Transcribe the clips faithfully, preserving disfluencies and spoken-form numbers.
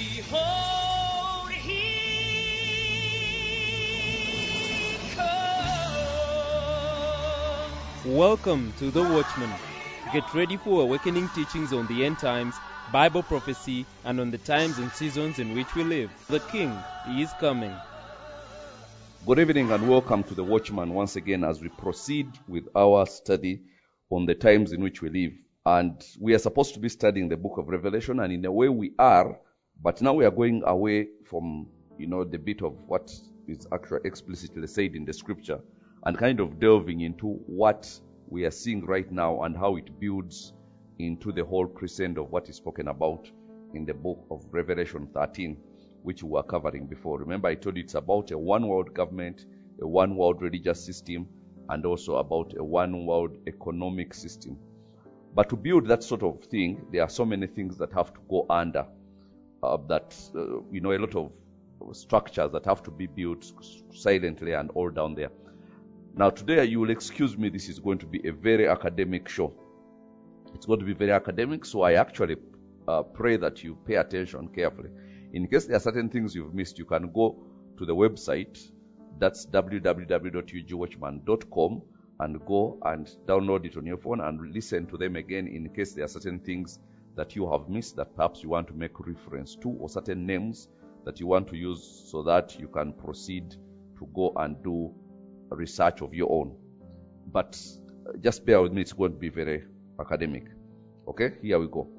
Behold, he comes. Welcome to The Watchman. Get ready for awakening teachings on the end times, Bible prophecy, and on the times and seasons in which we live. The King is coming. Good evening and welcome to The Watchman once again as we proceed with our study on the times in which we live. And we are supposed to be studying the book of Revelation, and in a way we are, but now we are going away from, you know, the bit of what is actually explicitly said in the scripture and kind of delving into what we are seeing right now and how it builds into the whole crescent of what is spoken about in the book of Revelation thirteen, which we were covering before. Remember, I told you it's about a one world government, a one world religious system, and also about a one world economic system. But to build that sort of thing, there are so many things that have to go under, uh, that, uh, you know, a lot of structures that have to be built silently and all down there. Now today, you will excuse me, this is going to be a very academic show. It's going to be very academic, so I actually uh, pray that you pay attention carefully. In case there are certain things you've missed, you can go to the website, that's w w w dot u g watchman dot com, and go and download it on your phone and listen to them again in case there are certain things that you have missed that perhaps you want to make reference to, or certain names that you want to use so that you can proceed to go and do research of your own. But just bear with me, it's going to be very academic. Okay, here we go.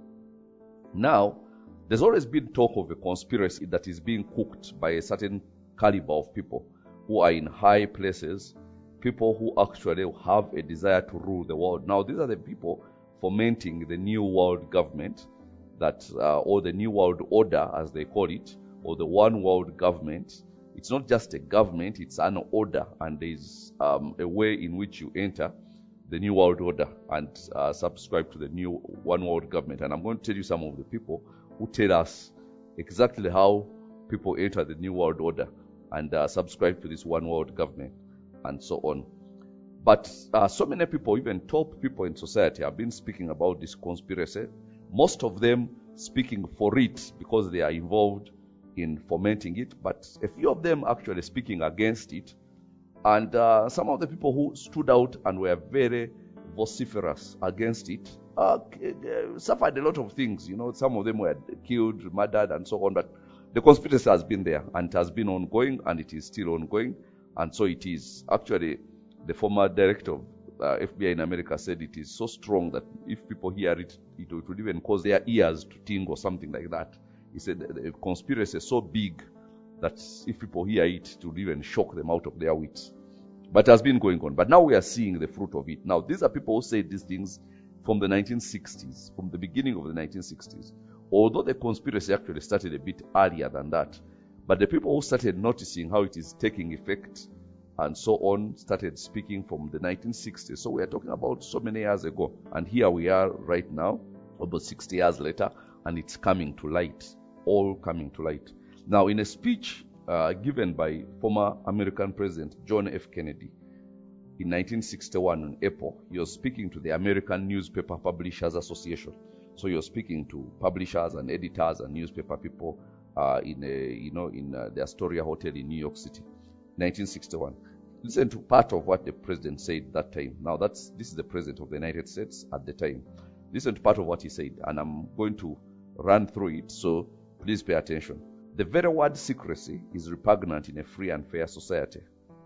Now, there's always been talk of a conspiracy that is being cooked by a certain caliber of people who are in high places, people who actually have a desire to rule the world. Now, these are the people fomenting the new world government, that uh, or the new world order, as they call it, or the one world government. It's not just a government, it's an order, and there's um, a way in which you enter the new world order and uh, subscribe to the new one world government. And I'm going to tell you some of the people who tell us exactly how people enter the new world order and uh, subscribe to this one world government and so on. But uh, so many people, even top people in society, have been speaking about this conspiracy. Most of them speaking for it because they are involved in fomenting it, but a few of them actually speaking against it. And uh, some of the people who stood out and were very vociferous against it uh, suffered a lot of things. You know, some of them were killed, murdered, and so on. But the conspiracy has been there, and it has been ongoing, and it is still ongoing. And so it is. Actually, the former director of uh, F B I in America said it is so strong that if people hear it, it would even cause their ears to tingle or something like that. He said the conspiracy is so big that if people hear it, it would even shock them out of their wits. But it has been going on. But now we are seeing the fruit of it. Now, these are people who said these things from the nineteen sixties, from the beginning of the nineteen sixties. Although the conspiracy actually started a bit earlier than that. But the people who started noticing how it is taking effect and so on started speaking from the nineteen sixties. So we are talking about so many years ago. And here we are right now, about sixty years later, and it's coming to light. All coming to light. Now, in a speech uh, given by former American President John F. Kennedy in nineteen sixty-one in April, he was speaking to the American Newspaper Publishers Association. So he was speaking to publishers and editors and newspaper people uh, in a, you know, in uh, the Astoria Hotel in New York City, nineteen sixty-one. Listen to part of what the president said that time. Now, that's this is the president of the United States at the time. Listen to part of what he said, and I'm going to run through it. So please pay attention. The very word secrecy is repugnant in a free and fair society.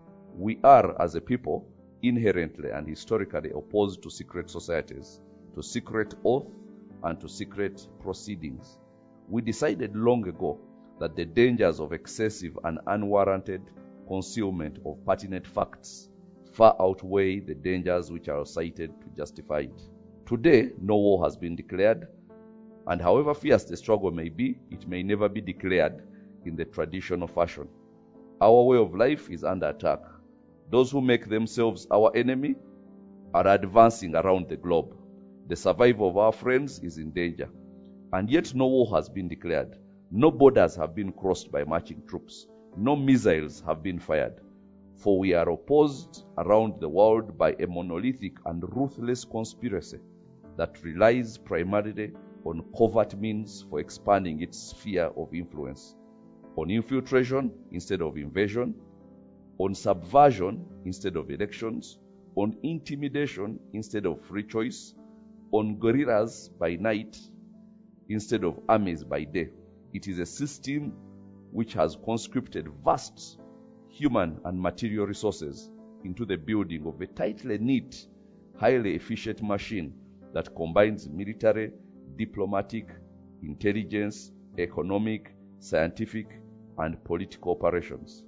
We are, as a people, inherently and historically opposed to secret societies, to secret oath, and to secret proceedings. We decided long ago that the dangers of excessive and unwarranted concealment of pertinent facts far outweigh the dangers which are cited to justify it. Today, no war has been declared, and however fierce the struggle may be, it may never be declared in the traditional fashion. Our way of life is under attack. Those who make themselves our enemy are advancing around the globe. The survival of our friends is in danger. And yet no war has been declared. No borders have been crossed by marching troops. No missiles have been fired. For we are opposed around the world by a monolithic and ruthless conspiracy that relies primarily on covert means for expanding its sphere of influence, on infiltration instead of invasion, on subversion instead of elections, on intimidation instead of free choice, on guerrillas by night instead of armies by day. It is a system which has conscripted vast human and material resources into the building of a tightly knit, highly efficient machine that combines military, diplomatic, intelligence, economic, scientific, and political operations.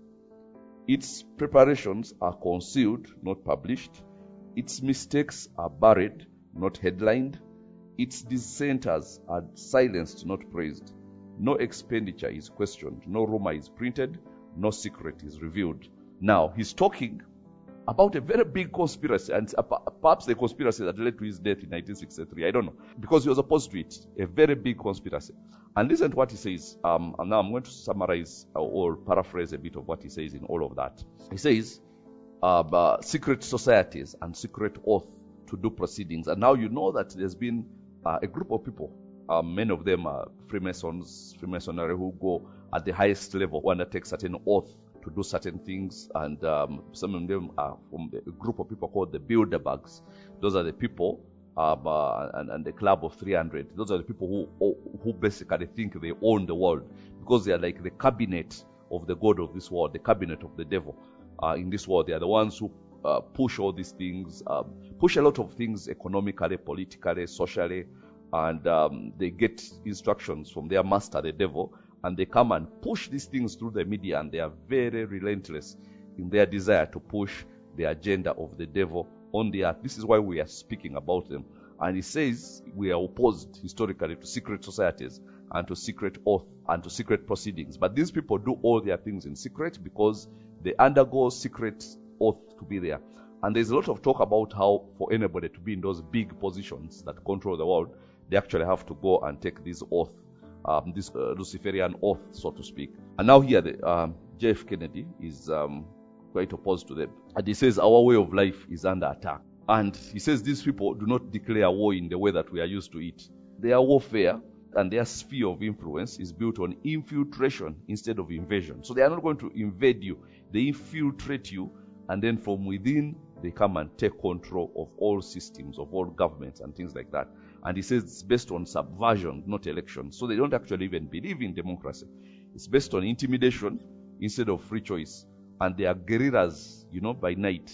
Its preparations are concealed, not published. Its mistakes are buried, not headlined. Its dissenters are silenced, not praised. No expenditure is questioned, no rumor is printed, no secret is revealed. Now, he's talking about a very big conspiracy, and perhaps the conspiracy that led to his death in nineteen sixty-three. I don't know, because he was opposed to it. A very big conspiracy. And listen to what he says. Um, and now I'm going to summarize or paraphrase a bit of what he says in all of that. He says, uh, uh, secret societies and secret oath to do proceedings. And now you know that there's been uh, a group of people, uh, many of them are Freemasons, Freemasonry, who go at the highest level, who undertake certain oath to do certain things, and um, some of them are from a group of people called the Bilderbergs. Those are the people, um, uh, and, and the Club of three hundred. Those are the people who who basically think they own the world, because they are like the cabinet of the god of this world, the cabinet of the devil uh, in this world. They are the ones who uh, push all these things, um, push a lot of things economically, politically, socially, and um, they get instructions from their master, the devil, and they come and push these things through the media, and they are very relentless in their desire to push the agenda of the devil on the earth. This is why we are speaking about them. And he says we are opposed historically to secret societies and to secret oath and to secret proceedings. But these people do all their things in secret because they undergo secret oath to be there. And there's a lot of talk about how for anybody to be in those big positions that control the world, they actually have to go and take this oath. Um, this uh, Luciferian oath, so to speak. And now here, the, um, J F Kennedy is um, quite opposed to them. And he says our way of life is under attack. And he says these people do not declare war in the way that we are used to it. Their warfare and their sphere of influence is built on infiltration instead of invasion. So they are not going to invade you. They infiltrate you, and then from within, they come and take control of all systems, of all governments and things like that. And he says it's based on subversion, not election. So they don't actually even believe in democracy. It's based on intimidation instead of free choice. And they are guerrillas, you know, by night,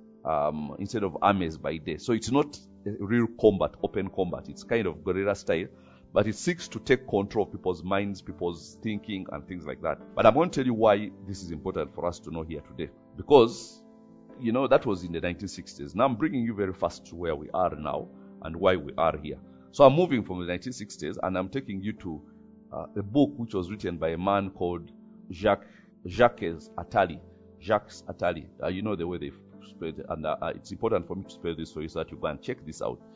um, instead of armies by day. So it's not a real combat, open combat. It's kind of guerrilla style, but it seeks to take control of people's minds, people's thinking, and things like that. But I'm going to tell you why this is important for us to know here today. Because, you know, that was in the nineteen sixties. Now I'm bringing you very fast to where we are now and why we are here. So I'm moving from the nineteen sixties, and I'm taking you to uh, a book which was written by a man called Jacques Jacques Attali. Jacques Attali. Uh, you know the way they spell it, and uh, it's important for me to spell this for you so that you go and check this out.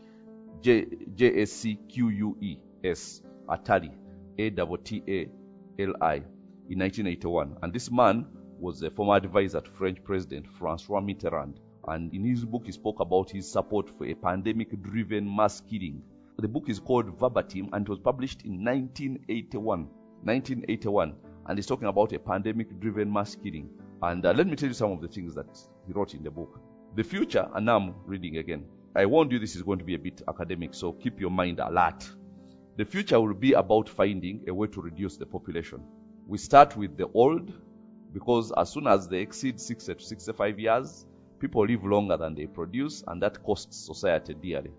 J J A C Q U E S Attali, A T T A L I, in nineteen eighty-one. And this man was a former advisor to French President Francois Mitterrand. And in his book, he spoke about his support for a pandemic-driven mass killing. The book is called Verbatim, and it was published in nineteen eighty-one. nineteen eighty-one. And he's talking about a pandemic-driven mass killing. And uh, let me tell you some of the things that he wrote in the book. The future, and now I'm reading again. I warned you this is going to be a bit academic, so keep your mind alert. The future will be about finding a way to reduce the population. We start with the old, because as soon as they exceed sixty to sixty-five years, people live longer than they produce, and that costs society dearly.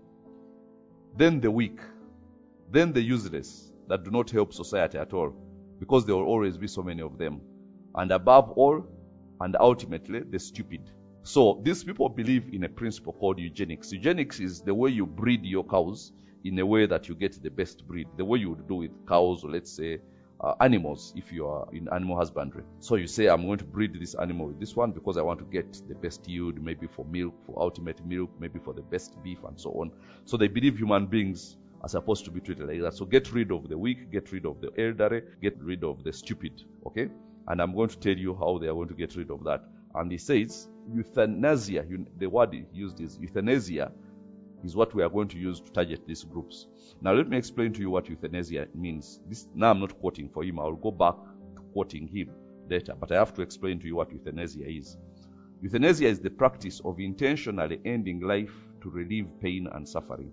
Then the weak. Then the useless, that do not help society at all, because there will always be so many of them. And above all, and ultimately, the stupid. So these people believe in a principle called eugenics. Eugenics is the way you breed your cows in a way that you get the best breed. The way you would do with cows, or let's say uh, animals, if you are in animal husbandry. So you say, I'm going to breed this animal with this one because I want to get the best yield, maybe for milk, for ultimate milk, maybe for the best beef, and so on. So they believe human beings are supposed to be treated like that. So get rid of the weak, get rid of the elderly, get rid of the stupid. Okay? And I'm going to tell you how they are going to get rid of that. And he says, euthanasia, the word he used is euthanasia, is what we are going to use to target these groups. Now let me explain to you what euthanasia means. This, now I'm not quoting for him. I'll go back to quoting him later, but I have to explain to you what euthanasia is. Euthanasia is the practice of intentionally ending life to relieve pain and suffering.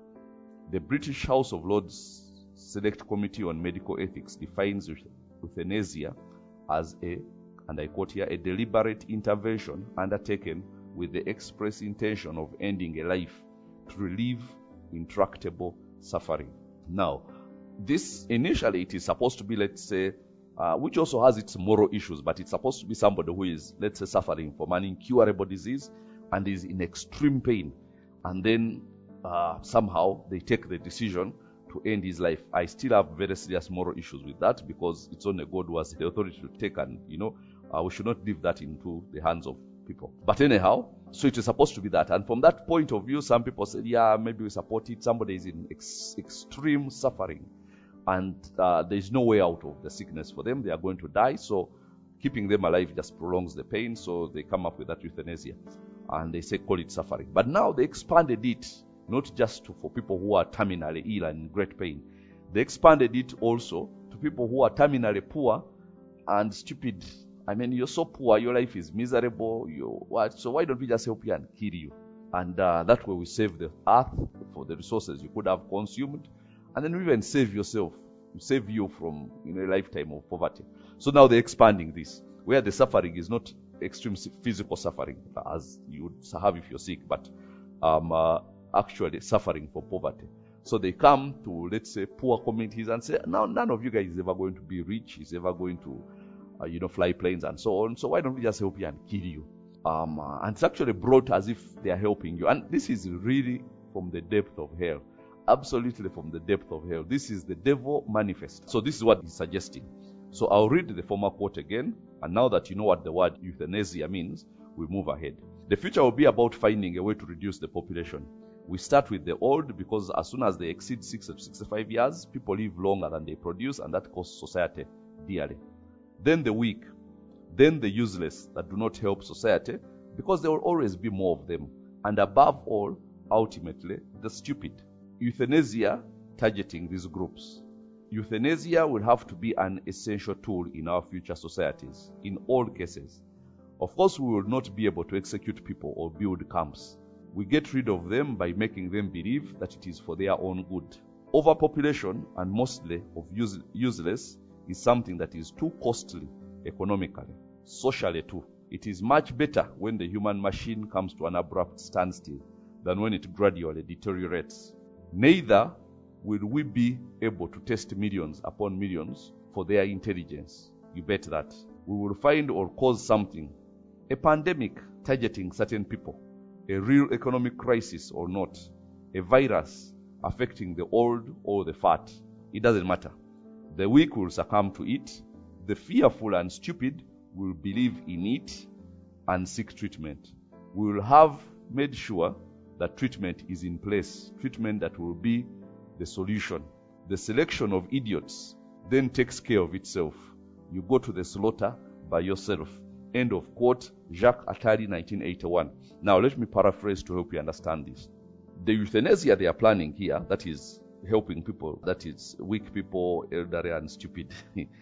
The British House of Lords Select Committee on Medical Ethics defines euthanasia as a, and I quote here, a deliberate intervention undertaken with the express intention of ending a life to relieve intractable suffering. Now, this initially it is supposed to be, let's say, uh, which also has its moral issues, but it's supposed to be somebody who is, let's say, suffering from an incurable disease and is in extreme pain. And then uh, somehow they take the decision to end his life. I still have very serious moral issues with that, because it's only God who has the authority to take, and, you know, uh, we should not leave that into the hands of people. But anyhow, so it is supposed to be that. And from that point of view, some people said, yeah, maybe we support it. Somebody is in ex- extreme suffering and uh, there is no way out of the sickness for them. They are going to die. So keeping them alive just prolongs the pain. So they come up with that euthanasia and they say, call it suffering. But now they expanded it, not just to, for people who are terminally ill and in great pain. They expanded it also to people who are terminally poor and stupid. I mean, you're so poor, your life is miserable. You what? So why don't we just help you and kill you? And uh, that way we save the earth for the resources you could have consumed, and then we even save yourself. We save you from, you know, a lifetime of poverty. So now they're expanding this, where the suffering is not extreme physical suffering as you would have if you're sick, but um, uh, actually suffering for poverty. So they come to, let's say, poor communities and say, now none of you guys is ever going to be rich, is ever going to Uh, you know, fly planes and so on. So why don't we just help you and kill you? Um, uh, and it's actually brought as if they are helping you. And this is really from the depth of hell. Absolutely from the depth of hell. This is the devil manifest. So this is what he's suggesting. So I'll read the former quote again. And now that you know what the word euthanasia means, we move ahead. The future will be about finding a way to reduce the population. We start with the old, because as soon as they exceed six or sixty-five years, people live longer than they produce, and that costs society dearly. Then the weak, then the useless that do not help society, because there will always be more of them. And above all, ultimately, the stupid. Euthanasia targeting these groups. Euthanasia will have to be an essential tool in our future societies, in all cases. Of course, we will not be able to execute people or build camps. We get rid of them by making them believe that it is for their own good. Overpopulation, and mostly of use, useless, is something that is too costly economically, socially too. It is much better when the human machine comes to an abrupt standstill than when it gradually deteriorates. Neither will we be able to test millions upon millions for their intelligence. You bet that. We will find or cause something, a pandemic targeting certain people, a real economic crisis or not, a virus affecting the old or the fat. It doesn't matter. The weak will succumb to it. The fearful and stupid will believe in it and seek treatment. We will have made sure that treatment is in place, treatment that will be the solution. The selection of idiots then takes care of itself. You go to the slaughter by yourself. End of quote, Jacques Attali, nineteen eighty-one. Now let me paraphrase to help you understand this. The euthanasia they are planning here, that is helping people, that is weak people, elderly and stupid,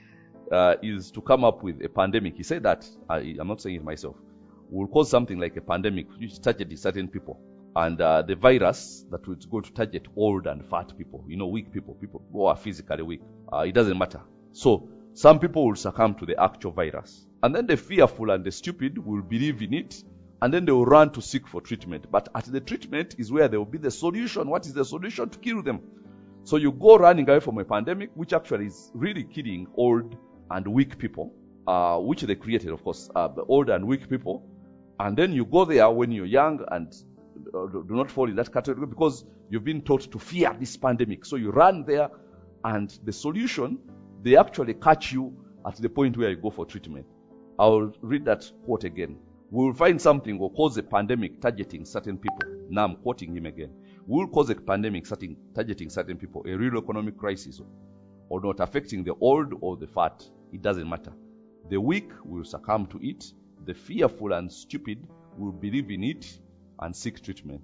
uh, is to come up with a pandemic. He said that, I, I'm not saying it myself, will cause something like a pandemic which targets certain people. And uh, the virus that is going to target old and fat people, you know, weak people, people who are physically weak. Uh, it doesn't matter. So some people will succumb to the actual virus. And then the fearful and the stupid will believe in it, and then they will run to seek for treatment. But at the treatment is where there will be the solution. What is the solution? To kill them. So you go running away from a pandemic, which actually is really killing old and weak people, uh, which they created, of course, uh, the old and weak people. And then you go there when you're young and uh, do not fall in that category because you've been taught to fear this pandemic. So you run there, and the solution, they actually catch you at the point where you go for treatment. I'll read that quote again. We will find something or cause a pandemic targeting certain people. Now I'm quoting him again. We will cause a pandemic targeting certain people, a real economic crisis, or not, affecting the old or the fat. It doesn't matter. The weak will succumb to it. The fearful and stupid will believe in it and seek treatment.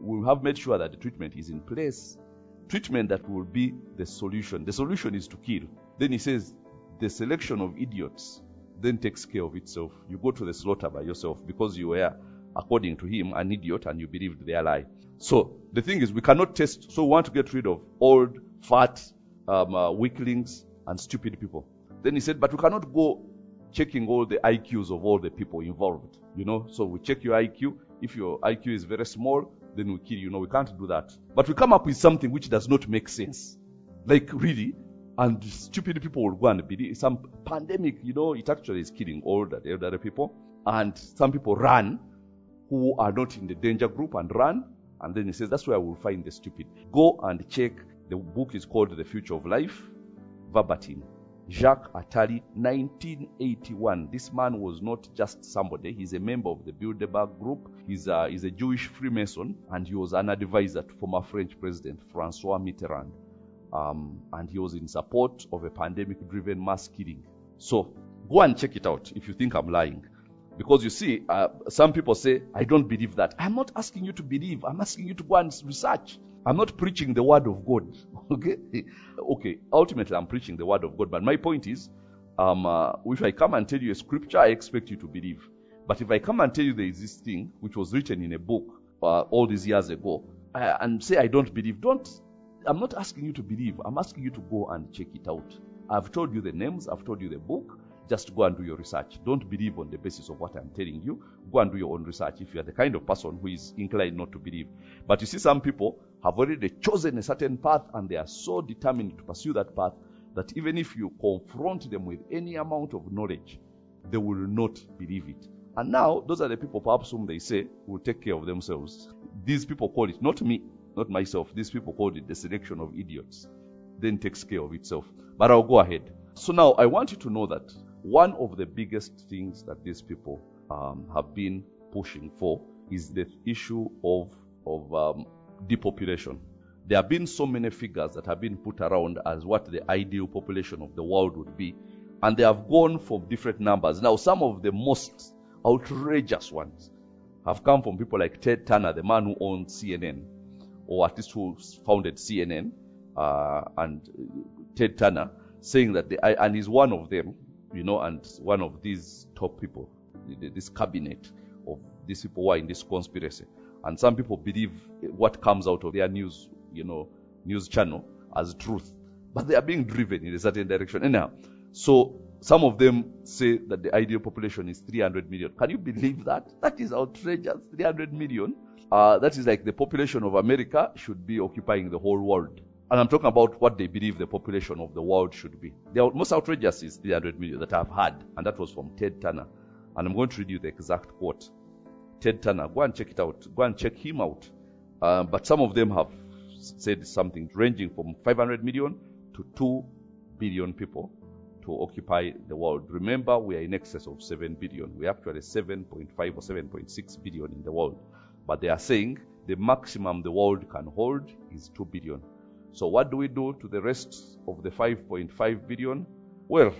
we have made sure that the treatment is in place. Treatment that will be the solution. The solution is to kill. Then he says, the selection of idiots then takes care of itself. You go to the slaughter by yourself because you were, according to him, an idiot and you believed their lie. So the thing is, we cannot test. So we want to get rid of old, fat, um, uh, weaklings and stupid people. Then he said, but we cannot go checking all the I Qs of all the people involved. You know, so we check your I Q. If your I Q is very small, then we kill you. No, we can't do that. But we come up with something which does not make sense. Like, really? And stupid people will go and believe. Some pandemic, you know, it actually is killing older, elderly people. And some people run who are not in the danger group and run. And then he says, that's where we'll find the stupid. Go and check. The book is called The Future of Life, verbatim. Jacques Attali, nineteen eighty-one. This man was not just somebody. He's a member of the Bilderberg Group. He's a, he's a Jewish Freemason, and he was an advisor to former French President Francois Mitterrand. Um, and he was in support of a pandemic-driven mass killing. So go and check it out if you think I'm lying. Because you see, uh, some people say, I don't believe that. I'm not asking you to believe. I'm asking you to go and research. I'm not preaching the word of God. Okay? Okay, ultimately I'm preaching the word of God. But my point is, um, uh, if I come and tell you a scripture, I expect you to believe. But if I come and tell you there is this thing, which was written in a book uh, all these years ago, uh, and say I don't believe, don't, I'm not asking you to believe. I'm asking you to go and check it out. I've told you the names. I've told you the book. Just go and do your research. Don't believe on the basis of what I'm telling you. Go and do your own research if you are the kind of person who is inclined not to believe. But you see, some people have already chosen a certain path and they are so determined to pursue that path that even if you confront them with any amount of knowledge, they will not believe it. And now, those are the people perhaps whom they say will take care of themselves. These people call it, not me, not myself, these people called it the selection of idiots. Then takes care of itself. But I'll go ahead. So now, I want you to know that one of the biggest things that these people um, have been pushing for is the issue of, of um, depopulation. There have been so many figures that have been put around as what the ideal population of the world would be, and they have gone from different numbers. Now, some of the most outrageous ones have come from people like Ted Turner, the man who owned C N N, or at least who founded C N N, uh, and Ted Turner, saying that, the, and he's one of them, you know, and one of these top people, this cabinet of these people who are in this conspiracy. And some people believe what comes out of their news, you know, news channel as truth. But they are being driven in a certain direction. Anyhow, so some of them say that the ideal population is three hundred million. Can you believe that? That is outrageous. three hundred million. Uh, that is like the population of America should be occupying the whole world. And I'm talking about what they believe the population of the world should be. The most outrageous is three hundred million that I've had. And that was from Ted Turner. And I'm going to read you the exact quote. Ted Turner, go and check it out. Go and check him out. Uh, but some of them have said something ranging from five hundred million to two billion people to occupy the world. Remember, we are in excess of seven billion. We are actually seven point five or seven point six billion in the world. But they are saying the maximum the world can hold is two billion. So what do we do to the rest of the five point five billion? Well,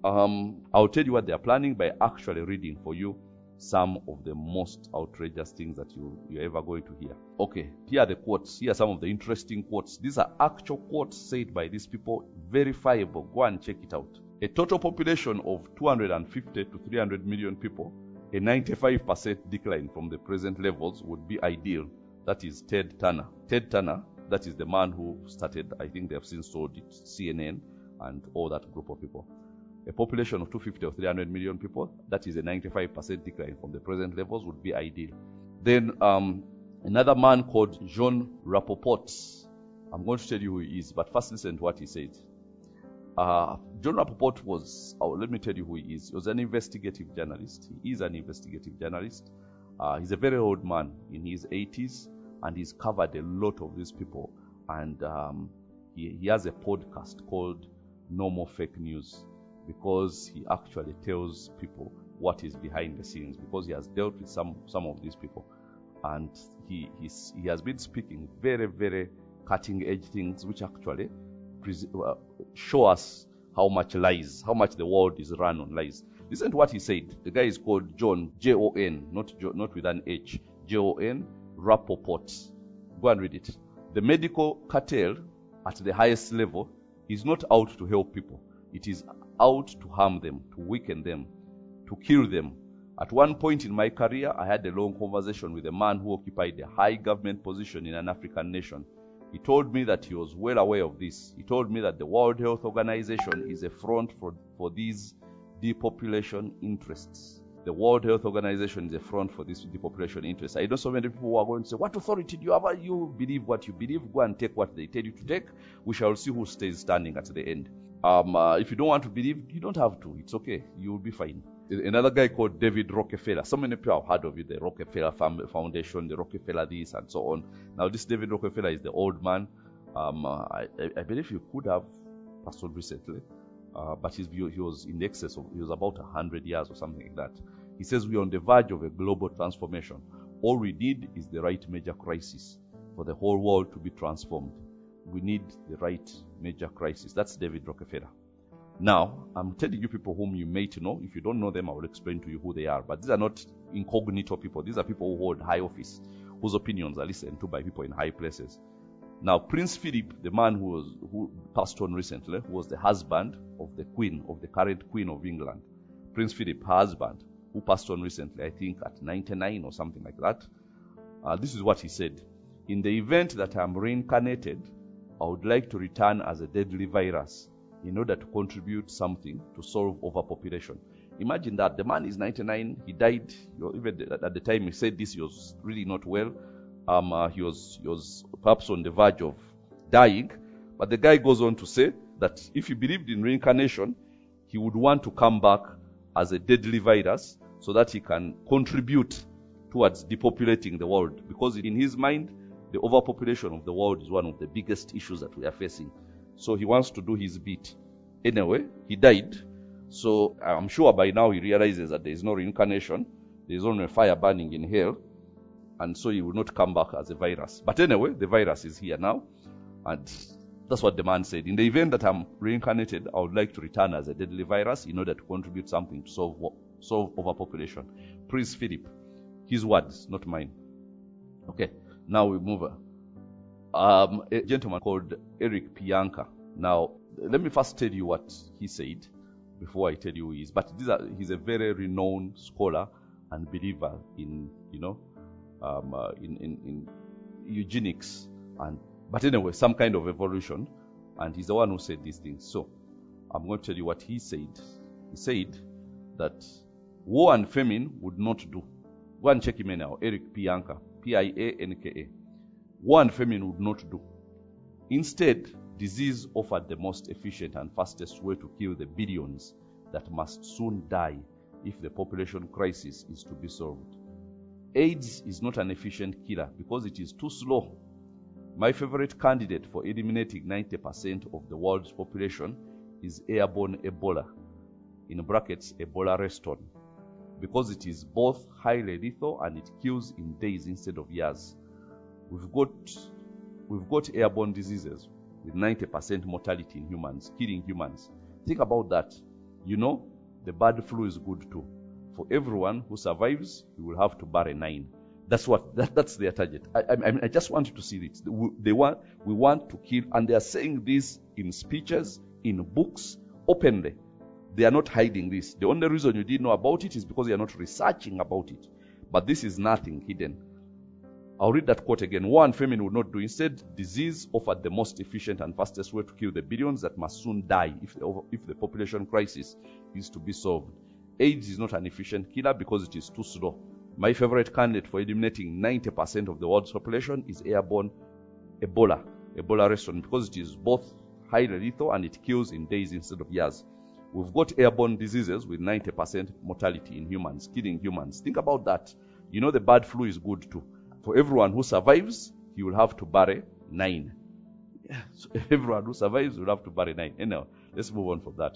um, I'll tell you what they are planning by actually reading for you some of the most outrageous things that you, you're ever going to hear. Okay, here are the quotes. Here are some of the interesting quotes. These are actual quotes said by these people, verifiable. Go and check it out. A total population of two hundred fifty to three hundred million people, a ninety-five percent decline from the present levels would be ideal. That is Ted Turner. Ted Turner, that is the man who started, I think they have since sold it, C N N and all that group of people. A population of two hundred fifty or three hundred million people, that is a ninety-five percent decline from the present levels would be ideal. Then um, another man called John Rappaport. I'm going to tell you who he is, but first listen to what he said. Uh, John Rappaport was, oh, let me tell you who he is. He was an investigative journalist. He is an investigative journalist. Uh, he's a very old man in his eighties, and he's covered a lot of these people. And um, he, he has a podcast called No More Fake News, because he actually tells people what is behind the scenes, because he has dealt with some, some of these people. And he, he's, he has been speaking very, very cutting-edge things, which actually uh, show us how much lies, how much the world is run on lies. Listen to what he said. The guy is called John, J O N, not, jo, not with an H, J O N, Rappaport. Go and read it. The medical cartel at the highest level is not out to help people. It is out to harm them, to weaken them, to kill them. At one point in my career, I had a long conversation with a man who occupied a high government position in an African nation. He told me that he was well aware of this. He told me that the World Health Organization is a front for, for these depopulation interests. The World Health Organization is a front for these depopulation interests. I know so many people who are going to say, what authority do you have? You believe what you believe. Go and take what they tell you to take. We shall see who stays standing at the end. Um, uh, if you don't want to believe, you don't have to. It's okay. You will be fine. Another guy called David Rockefeller. So many people have heard of it, the Rockefeller Foundation, the Rockefeller this, and so on. Now, this David Rockefeller is the old man. Um, uh, I, I believe he could have passed on recently, uh, but his view, he was in excess of, he was about one hundred years or something like that. He says we are on the verge of a global transformation. All we need is the right major crisis for the whole world to be transformed. We need the right major crisis. That's David Rockefeller. Now, I'm telling you people whom you may know. If you don't know them, I will explain to you who they are. But these are not incognito people. These are people who hold high office, whose opinions are listened to by people in high places. Now, Prince Philip, the man who was who passed on recently, who was the husband of the Queen, of the current Queen of England. Prince Philip, her husband, who passed on recently, I think at ninety-nine or something like that. Uh, this is what he said. In the event that I'm reincarnated, I would like to return as a deadly virus in order to contribute something to solve overpopulation. Imagine that. The man is ninety-nine. He died. You know, even at the time he said this, he was really not well. Um, uh, he was he was perhaps on the verge of dying. But the guy goes on to say that if he believed in reincarnation, he would want to come back as a deadly virus so that he can contribute towards depopulating the world. Because in his mind, the overpopulation of the world is one of the biggest issues that we are facing. So he wants to do his bit. Anyway, he died. So I'm sure by now he realizes that there is no reincarnation. There is only fire burning in hell. And so he will not come back as a virus. But anyway, the virus is here now. And that's what the man said. In the event that I'm reincarnated, I would like to return as a deadly virus in order to contribute something to solve, solve overpopulation. Prince Philip. His words, not mine. Okay, now we move on. Um, a gentleman called Eric Pianka. Now, let me first tell you what he said before I tell you who he is. But these are, he's a very renowned scholar and believer in, you know, um, uh, in, in, in eugenics. And but anyway, some kind of evolution. And he's the one who said these things. So, I'm going to tell you what he said. He said that war and famine would not do. Go and check him in now. Eric Pianka. P I A N K A. War and famine would not do. Instead, disease offered the most efficient and fastest way to kill the billions that must soon die if the population crisis is to be solved. AIDS is not an efficient killer because it is too slow. My favorite candidate for eliminating ninety percent of the world's population is airborne Ebola, in brackets Ebola Reston, because it is both highly lethal and it kills in days instead of years. We've got, we've got airborne diseases with ninety percent mortality in humans, killing humans. Think about that. You know, the bird flu is good too. For everyone who survives, you will have to bury nine. That's what. That, that's their target. I, I, I just want you to see it. They want. We want to kill, and they are saying this in speeches, in books, openly. They are not hiding this. The only reason you didn't know about it is because you are not researching about it. But this is nothing hidden. I'll read that quote again. War and famine would not do. Instead, disease offered the most efficient and fastest way to kill the billions that must soon die if the, if the population crisis is to be solved. AIDS is not an efficient killer because it is too slow. My favorite candidate for eliminating ninety percent of the world's population is airborne Ebola, Ebola Reston, because it is both highly lethal and it kills in days instead of years. We've got airborne diseases with ninety percent mortality in humans, killing humans. Think about that. You know the bird flu is good too. For everyone who survives, you will have to bury nine. So everyone who survives will have to bury nine. Anyhow, let's move on from that.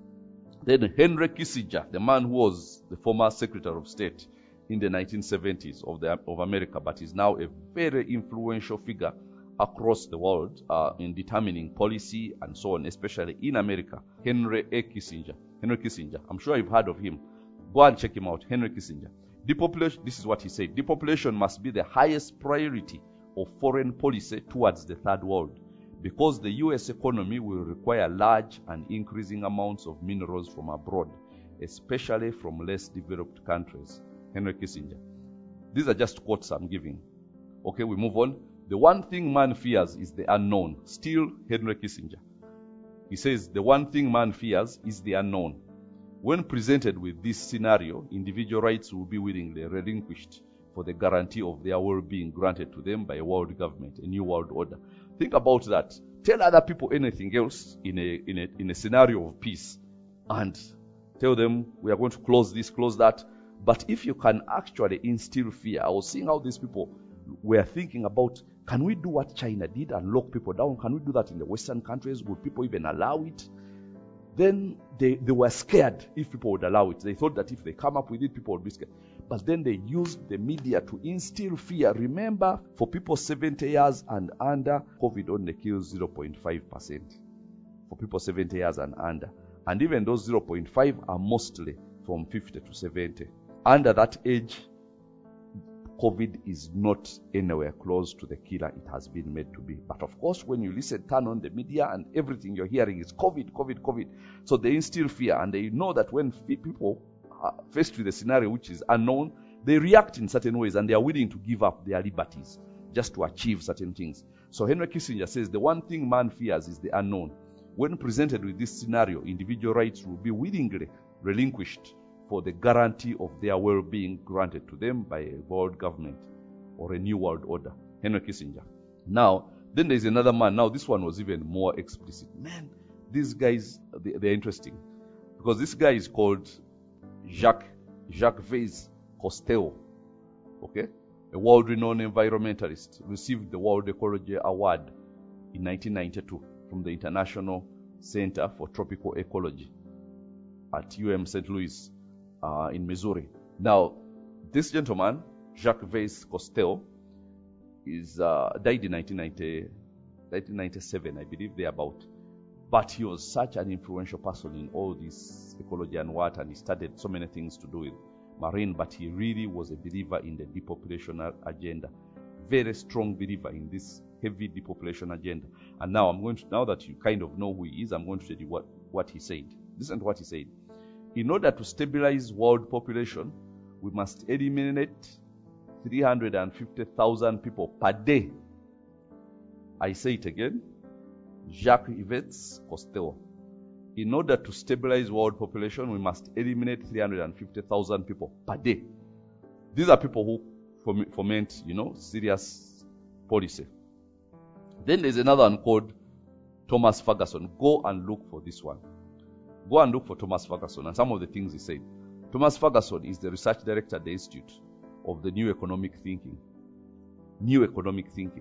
Then Henry Kissinger, the man who was the former Secretary of State in the nineteen seventies of, the, of America, but is now a very influential figure across the world uh, in determining policy and so on, especially in America. Henry A. Kissinger. Henry Kissinger. I'm sure you've heard of him. Go and check him out. Henry Kissinger. Depopulation, this is what he said. Depopulation must be the highest priority of foreign policy towards the third world, because the U S economy will require large and increasing amounts of minerals from abroad, especially from less developed countries. Henry Kissinger. These are just quotes I'm giving. Okay, we move on. The one thing man fears is the unknown. Still Henry Kissinger. He says the one thing man fears is the unknown. When presented with this scenario, individual rights will be willingly relinquished for the guarantee of their well-being granted to them by a world government, a new world order. Think about that. Tell other people anything else in a, in a, in a scenario of peace and tell them we are going to close this, close that. But if you can actually instill fear, I was seeing how these people were thinking about, can we do what China did and lock people down? Can we do that in the Western countries? Would people even allow it? Then they, they were scared if people would allow it. They thought that if they come up with it, people would be scared. But then they used the media to instill fear. Remember, for people seventy years and under, COVID only kills zero point five percent. For people seventy years and under. And even those zero point five are mostly from fifty to seventy. Under that age, COVID is not anywhere close to the killer it has been made to be. But of course, when you listen, turn on the media and everything you're hearing is COVID, COVID, COVID. So they instill fear, and they know that when people are faced with a scenario which is unknown, they react in certain ways and they are willing to give up their liberties just to achieve certain things. So Henry Kissinger says the one thing man fears is the unknown. When presented with this scenario, individual rights will be willingly relinquished for the guarantee of their well-being granted to them by a world government or a new world order. Henry Kissinger. Now, then there's another man. Now, this one was even more explicit. Man, these guys, they, they're interesting. Because this guy is called Jacques, Jacques Cousteau. Okay? A world-renowned environmentalist. Received the World Ecology Award in nineteen ninety-two from the International Center for Tropical Ecology at U M Saint Louis. Uh, in Missouri. Now, this gentleman, Jacques Cousteau, is uh, died in nineteen ninety-seven, I believe, thereabout. But he was such an influential person in all this ecology and what, and he started so many things to do with marine. But he really was a believer in the depopulation agenda, very strong believer in this heavy depopulation agenda. And now I'm going to, now that you kind of know who he is, I'm going to tell you what what he said. Listen to what he said. In order to stabilize world population, we must eliminate three hundred fifty thousand people per day. I say it again. Jacques Yves Cousteau. In order to stabilize world population, we must eliminate three hundred fifty thousand people per day. These are people who foment, you know, serious policy. Then there's another one called Thomas Ferguson. Go and look for this one. Go and look for Thomas Ferguson and some of the things he said. Thomas Ferguson is the research director at the Institute of the New Economic Thinking. New Economic Thinking.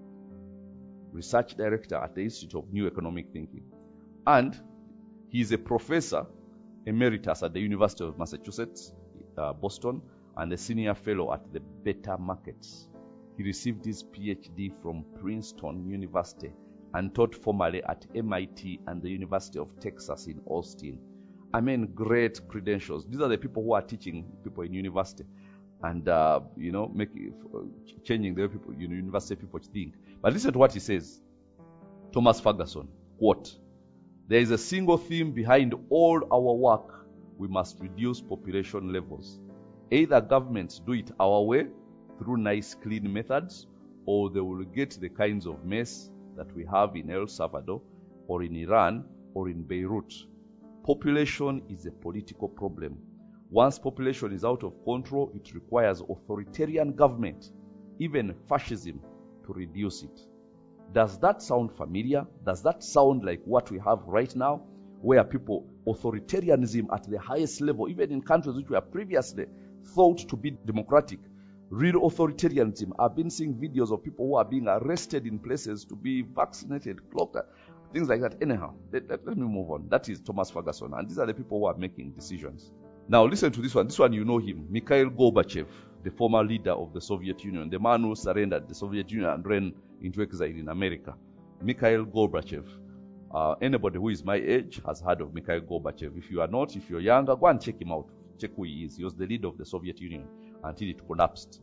Research director at the Institute of New Economic Thinking. And he is a professor emeritus at the University of Massachusetts, uh, Boston, and a senior fellow at the Better Markets. He received his P H D from Princeton University and taught formally at M I T and the University of Texas in Austin. I mean, great credentials. These are the people who are teaching people in university and, uh, you know, making, uh, changing the way people, you know, university people think. But listen to what he says. Thomas Ferguson, quote, "There is a single theme behind all our work. We must reduce population levels. Either governments do it our way through nice, clean methods, or they will get the kinds of mess that we have in El Salvador, or in Iran, or in Beirut. Population is a political problem. Once population is out of control, it requires authoritarian government, even fascism, to reduce it." Does that sound familiar? Does that sound like what we have right now, where people, authoritarianism at the highest level, even in countries which were previously thought to be democratic, real authoritarianism? I've been seeing videos of people who are being arrested in places to be vaccinated, cloaked, things like that. Anyhow, let, let, let me move on. That is Thomas Ferguson, and these are the people who are making decisions. Now listen to this one. This one, you know him. Mikhail Gorbachev, the former leader of the Soviet Union, the man who surrendered the Soviet Union and ran into exile in America. Mikhail Gorbachev. Uh, anybody who is my age has heard of Mikhail Gorbachev. If you are not, if you're younger, go and check him out. Check who he is. He was the leader of the Soviet Union until it collapsed.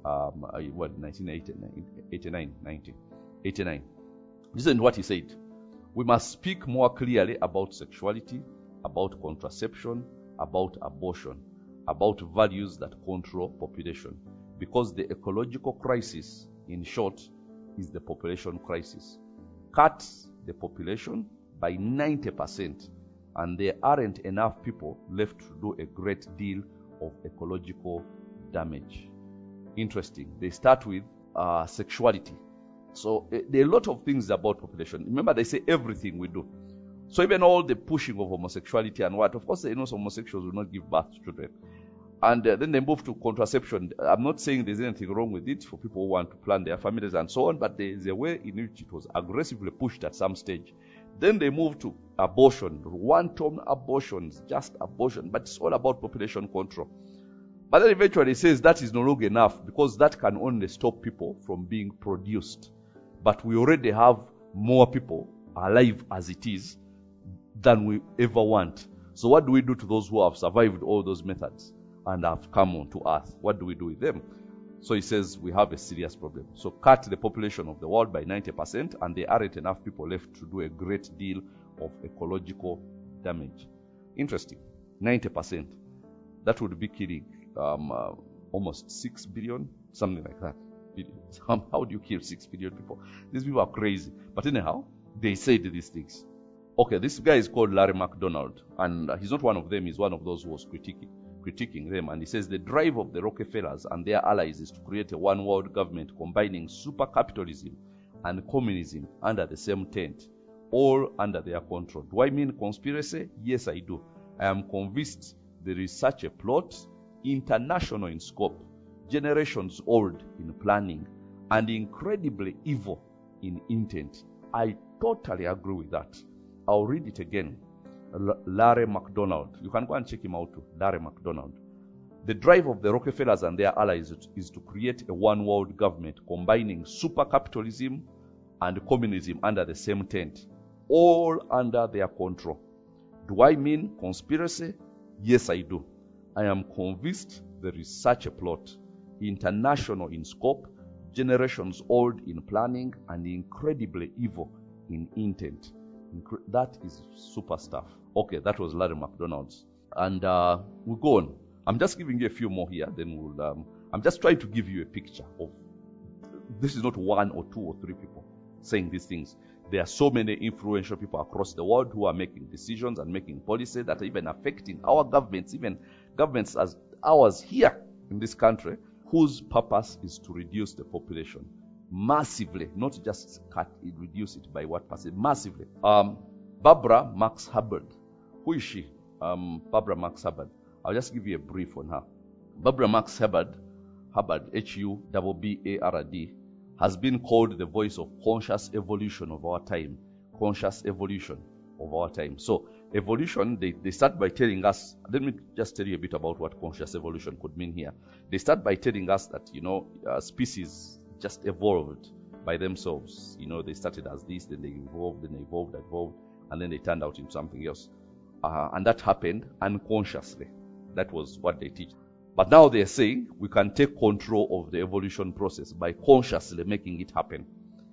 um, uh, what, nineteen eighty-nine, eighty-nine, ninety, eighty-nine. Listen to what he said. We must speak more clearly about sexuality, about contraception, about abortion, about values that control population. Because the ecological crisis, in short, is the population crisis. Cut the population by ninety percent, and there aren't enough people left to do a great deal of ecological damage. Interesting. They start with uh, sexuality. So uh, there are a lot of things about population. Remember, they say everything we do. So even all the pushing of homosexuality and what, of course, they know homosexuals will not give birth to children. And uh, then they move to contraception. I'm not saying there's anything wrong with it for people who want to plan their families and so on, but there is a way in which it was aggressively pushed at some stage. Then they move to abortion, wanton abortions, just abortion, but it's all about population control. But then eventually it says that is no longer enough because that can only stop people from being produced. But we already have more people alive as it is than we ever want. So what do we do to those who have survived all those methods and have come onto earth? What do we do with them? So he says we have a serious problem. So cut the population of the world by ninety percent, and there aren't enough people left to do a great deal of ecological damage. Interesting. ninety percent. That would be killing um, uh, almost six billion, something like that. How do you kill six billion people? These people are crazy. But anyhow, they said these things. Okay, this guy is called Larry McDonald, and he's not one of them. He's one of those who was critiquing, critiquing them. And he says the drive of the Rockefellers and their allies is to create a one-world government combining super capitalism and communism under the same tent, all under their control. Do I mean conspiracy? Yes, I do. I am convinced there is such a plot, international in scope, generations old in planning, and incredibly evil in intent. I totally agree with that. I'll read it again. L- Larry McDonald. You can go and check him out too. Larry McDonald. The drive of the Rockefellers and their allies is to create a one-world government combining super capitalism and communism under the same tent, all under their control. Do I mean conspiracy? Yes, I do. I am convinced there is such a plot, international in scope, generations old in planning, and incredibly evil in intent. Incre- that is super stuff. Okay, that was Larry McDonald's. And uh, we'll go on. I'm just giving you a few more here, then we'll, um, I'm just trying to give you a picture of, this is not one or two or three people saying these things. There are so many influential people across the world who are making decisions and making policy that are even affecting our governments, even governments as ours here in this country, whose purpose is to reduce the population massively, not just cut it, reduce it by what percent, massively. Um, Barbara Marx Hubbard. Who is she? Um, Barbara Marx Hubbard. I'll just give you a brief on her. Barbara Marx Hubbard, Hubbard, H U B B A R D, has been called the voice of conscious evolution of our time. Conscious evolution of our time. So, evolution, they, they start by telling us, let me just tell you a bit about what conscious evolution could mean here. They start by telling us that, you know, uh, species just evolved by themselves. You know, they started as this, then they evolved, then they evolved, evolved, and then they turned out into something else. Uh, and that happened unconsciously. That was what they teach. But now they're saying we can take control of the evolution process by consciously making it happen.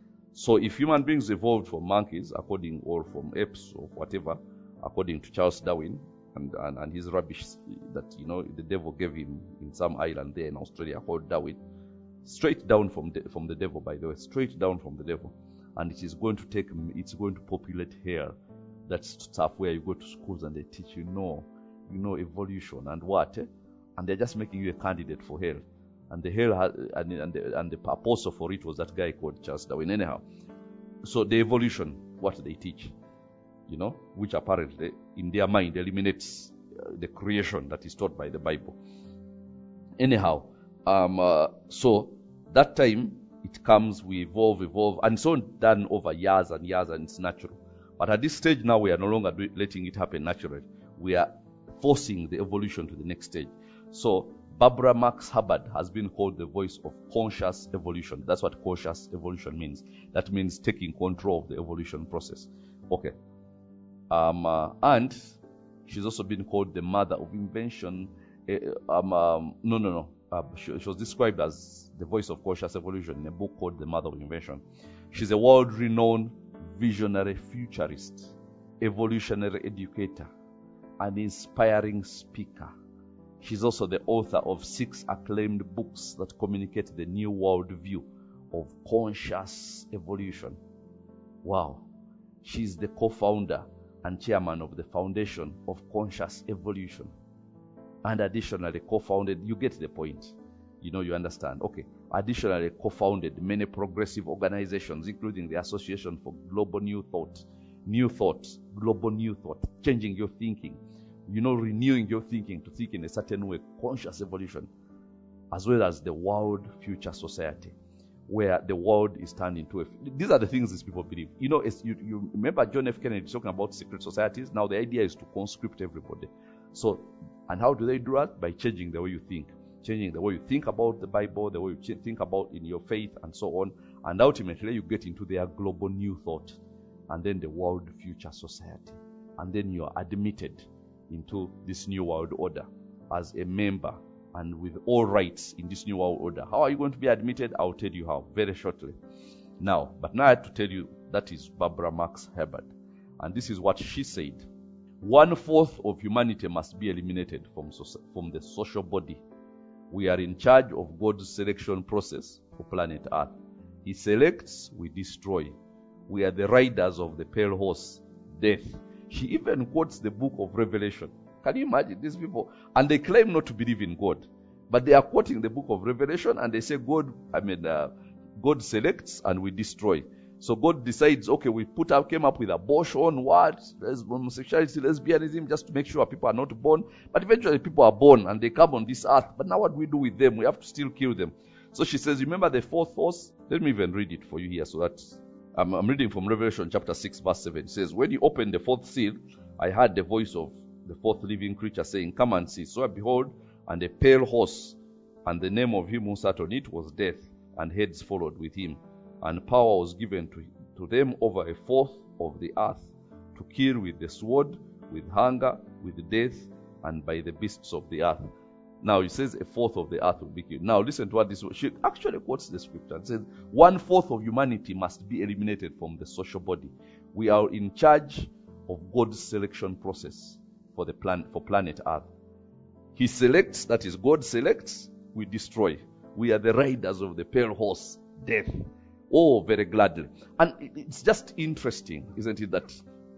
So if human beings evolved from monkeys, according, or from apes or whatever, according to Charles Darwin and, and, and his rubbish that, you know, the devil gave him in some island there in Australia called Darwin, straight down from the, from the devil, by the way, straight down from the devil. And it is going to take, it's going to populate hell. That's stuff where you go to schools and they teach you, know, you know, evolution and what, eh? And they're just making you a candidate for hell. And the hell had, and, and, the, and the apostle for it was that guy called Charles Darwin. Anyhow, so the evolution, what they teach, you know, which apparently in their mind eliminates uh, the creation that is taught by the Bible. Anyhow, um, uh, so that time it comes, we evolve, evolve, and so done over years and years, and it's natural. But at this stage now, we are no longer do, letting it happen naturally. We are forcing the evolution to the next stage. So Barbara Marx Hubbard has been called the voice of conscious evolution. That's what conscious evolution means. That means taking control of the evolution process. Okay. Um, uh, and she's also been called the mother of invention. Uh, um, um, no, no, no. uh, she, she was described as the voice of conscious evolution in a book called The Mother of Invention. She's a world-renowned visionary futurist, evolutionary educator, an inspiring speaker. She's also the author of six acclaimed books that communicate the new world view of conscious evolution. Wow. She's the co-founder and chairman of the Foundation of Conscious Evolution. And additionally co-founded, you get the point. You know, you understand. Okay. Additionally co-founded many progressive organizations, including the Association for Global New Thought. New Thought, Global New Thought, changing your thinking. You know, renewing your thinking to think in a certain way, conscious evolution, as well as the World Future Society, where the world is turned into a... These are the things these people believe. You know, you, you remember John F. Kennedy talking about secret societies? Now the idea is to conscript everybody. So, and how do they do that? By changing the way you think. Changing the way you think about the Bible, the way you think about in your faith, and so on. And ultimately you get into their global new thought. And then the World Future Society. And then you are admitted into this new world order as a member and with all rights in this new world order. How are you going to be admitted? I'll tell you how very shortly. Now, but now I have to tell you, that is Barbara Marx Hubbard. And this is what she said. One fourth of humanity must be eliminated from, from the social body. We are in charge of God's selection process for planet Earth. He selects, we destroy. We are the riders of the pale horse, death. She even quotes the book of Revelation. Can you imagine these people? And they claim not to believe in God. But they are quoting the book of Revelation and they say God, I mean, uh, God selects and we destroy. So God decides, okay, we put up, came up with abortion, what? There's homosexuality, lesbianism, just to make sure people are not born. But eventually people are born and they come on this earth. But now what do we do with them? We have to still kill them. So she says, remember the fourth horse? Let me even read it for you here so that I'm, I'm reading from Revelation chapter six verse seven. It says, when he opened the fourth seal, I heard the voice of the fourth living creature saying, come and see. So I behold, and a pale horse, and the name of him who sat on it was Death, and heads followed with him. And power was given to, to them over a fourth of the earth, to kill with the sword, with hunger, with death, and by the beasts of the earth. Now it says a fourth of the earth will be killed. Now listen to what this, she actually quotes the scripture. It says, one fourth of humanity must be eliminated from the social body. We are in charge of God's selection process for the plan, for planet Earth. He selects, that is, God selects, we destroy. We are the riders of the pale horse, death. Oh, very gladly. And it's just interesting, isn't it, that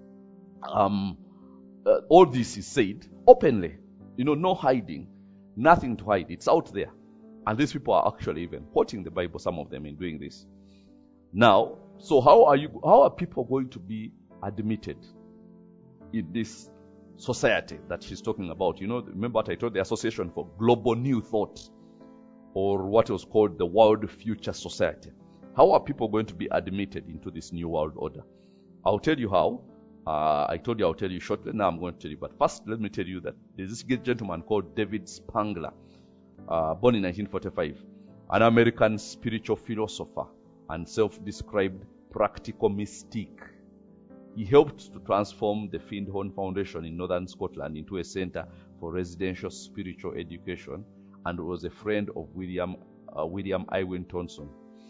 um, uh, all this is said openly. You know, no hiding. Nothing to hide. It's out there. And these people are actually even quoting the Bible, some of them, in doing this. Now, so how are you? How are people going to be admitted in this society that she's talking about? You know, remember what I told the Association for Global New Thought, or what was called the World Future Society. How are people going to be admitted into this new world order? I'll tell you how. Uh, I told you I'll tell you shortly. Now I'm going to tell you. But first, let me tell you that there's this gentleman called David Spangler, uh, born in nineteen forty-five, an American spiritual philosopher and self-described practical mystique. He helped to transform the Findhorn Foundation in northern Scotland into a center for residential spiritual education, and was a friend of William uh, William Iwin Thompson.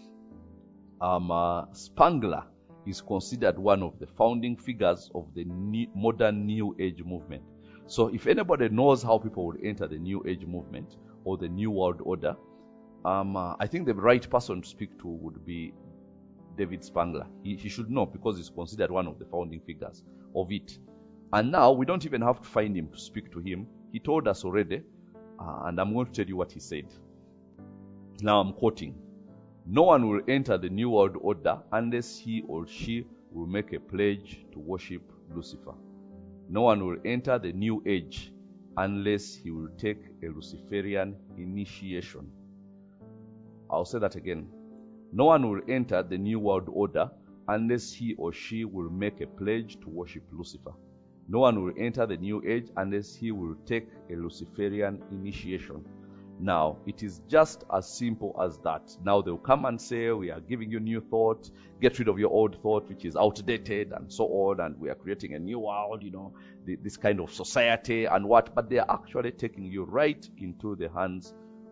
Um, uh, Spangler is considered one of the founding figures of the new, modern New Age movement. So if anybody knows how people would enter the New Age movement or the New World Order, um, uh, I think the right person to speak to would be David Spangler. He, he should know, because he's considered one of the founding figures of it. And now we don't even have to find him to speak to him. He told us already, uh, and I'm going to tell you what he said. Now I'm quoting. No one will enter the New World Order unless he or she will make a pledge to worship Lucifer. No one will enter the New Age unless he will take a Luciferian initiation. I'll say that again. No one will enter the New World Order unless he or she will make a pledge to worship Lucifer. No one will enter the New Age unless he will take a Luciferian initiation. Now, it is just as simple as that. Now they'll come and say, we are giving you new thought, get rid of your old thought, which is outdated, and so on, and we are creating a new world, you know, this kind of society and what, but they are actually taking you right into the hands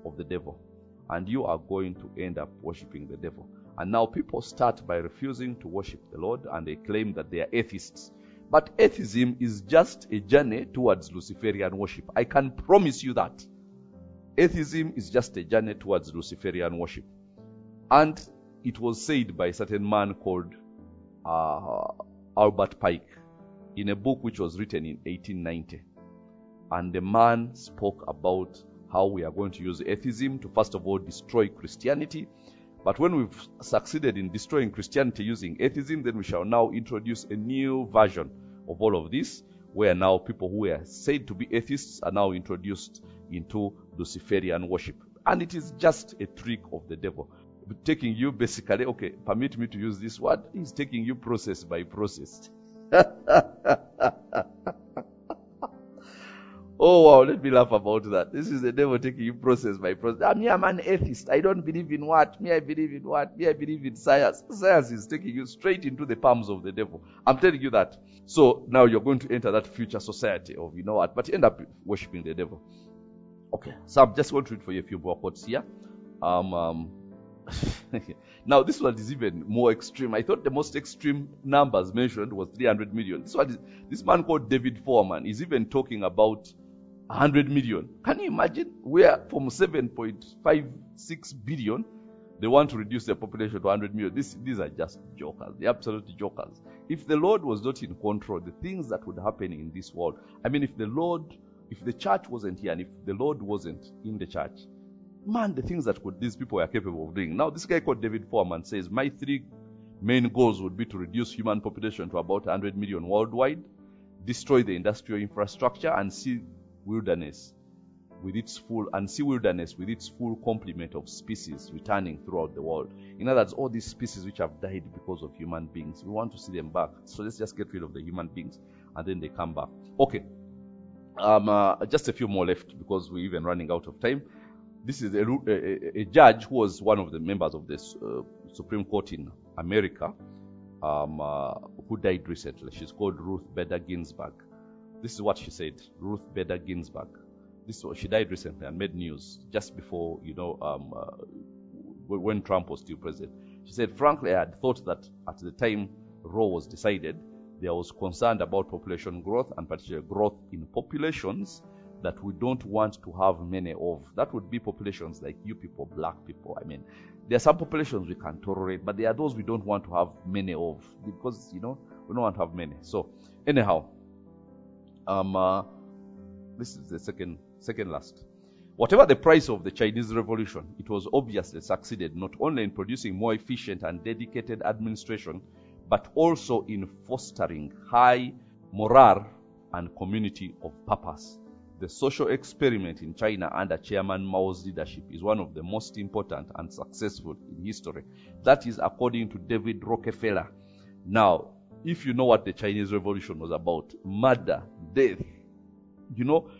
of the devil. And you are going to end up worshiping the devil. And now people start by refusing to worship the Lord, and they claim that they are atheists. But atheism is just a journey towards Luciferian worship. I can promise you that. Atheism is just a journey towards Luciferian worship. And it was said by a certain man called uh, Albert Pike in a book which was written in eighteen ninety. And the man spoke about how we are going to use atheism to, first of all, destroy Christianity. But when we've succeeded in destroying Christianity using atheism, then we shall now introduce a new version of all of this, where now people who are said to be atheists are now introduced into Luciferian worship. And it is just a trick of the devil. Taking you basically, okay, permit me to use this word, he's taking you process by process. Oh wow, let me laugh about that. This is the devil taking you process by process. I mean, I'm an atheist. I don't believe in what? Me, I believe in what? Me, I believe in science. Science is taking you straight into the palms of the devil. I'm telling you that. So now you're going to enter that future society of, you know what, but you end up worshipping the devil. Okay, so I'm just going to read for you a few more quotes here. Um, um, now this one is even more extreme. I thought the most extreme numbers mentioned was three hundred million. This one is, this man called David Foreman is even talking about one hundred million. Can you imagine? Where from seven point five six billion, they want to reduce their population to one hundred million. This, these are just jokers. They're absolute jokers. If the Lord was not in control, the things that would happen in this world, I mean, if the Lord, if the church wasn't here, and if the Lord wasn't in the church, man, the things that could, these people are capable of doing. Now, this guy called David Foreman says, my three main goals would be to reduce human population to about one hundred million worldwide, destroy the industrial infrastructure, and see wilderness with its full and see wilderness with its full complement of species returning throughout the world. In other words, all these species which have died because of human beings, we want to see them back. So let's just get rid of the human beings, and then they come back. Okay, um, uh, just a few more left because we're even running out of time. This is a, a, a judge who was one of the members of the uh, Supreme Court in America, um, uh, who died recently. She's called Ruth Bader Ginsburg. This is what she said, Ruth Bader Ginsburg. This was, she died recently and made news just before, you know, um, uh, when Trump was still president. She said, frankly, I had thought that at the time Roe was decided, there was concern about population growth, and particularly growth in populations that we don't want to have many of. That would be populations like you people, black people. I mean, there are some populations we can tolerate, but there are those we don't want to have many of because, you know, we don't want to have many. So, anyhow, um, uh, this is the second, second last. Whatever the price of the Chinese Revolution, it was obviously succeeded not only in producing more efficient and dedicated administration, but also in fostering high morale and community of purpose. The social experiment in China under Chairman Mao's leadership is one of the most important and successful in history. That is according to David Rockefeller. Now, if you know what the Chinese Revolution was about, murder, death, you know,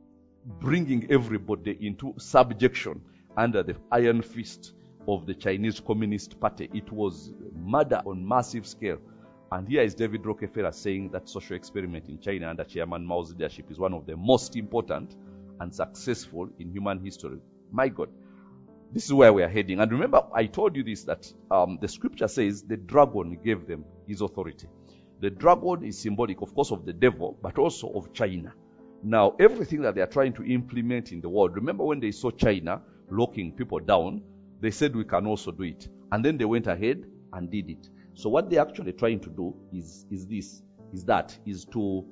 bringing everybody into subjection under the iron fist of the Chinese Communist Party. It was murder on massive scale. And here is David Rockefeller saying that social experiment in China under Chairman Mao's leadership is one of the most important and successful in human history. My God, this is where we are heading. And remember, I told you this, that um, the scripture says the dragon gave them his authority. The dragon is symbolic, of course, of the devil, but also of China. Now, everything that they are trying to implement in the world, remember when they saw China locking people down, they said we can also do it. And then they went ahead and did it. So what they're actually trying to do is, is this, is that, is to